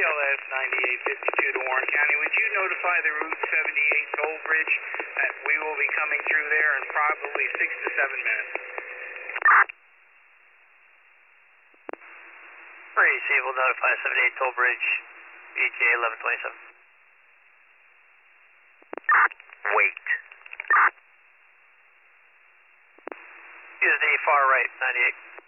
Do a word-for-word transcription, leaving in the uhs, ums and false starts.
L S ninety-eight fifty-two to Warren County. Would you notify the Route seventy-eight toll bridge that we will be coming through there in probably six to seven minutes? Receive, will notify seventy-eight toll bridge, E T A eleven twenty-seven. Wait. Use the far right, ninety-eight.